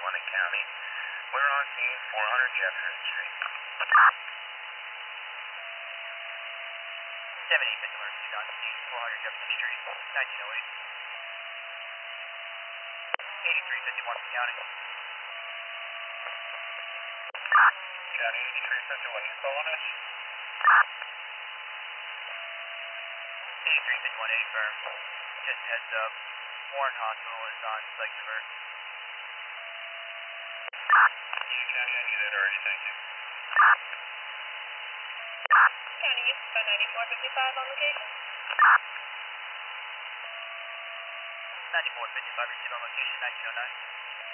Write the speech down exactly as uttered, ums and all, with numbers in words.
one in County. We're on scene, four hundred Jefferson Street. seven eight, Mister Emergency on scene, four hundred Jefferson Street, nineteen oh eight. eighty-three fifty-one from County. County eighty-three fifty-one, you calling us? eighty-three fifty-one, A firm. Just a heads up, Warren Hospital is on psych alert. Union County, I need it already, thank you. County, you can ninety-four fifty-five on location. ninety-four fifty-five, received on location, nineteen oh nine.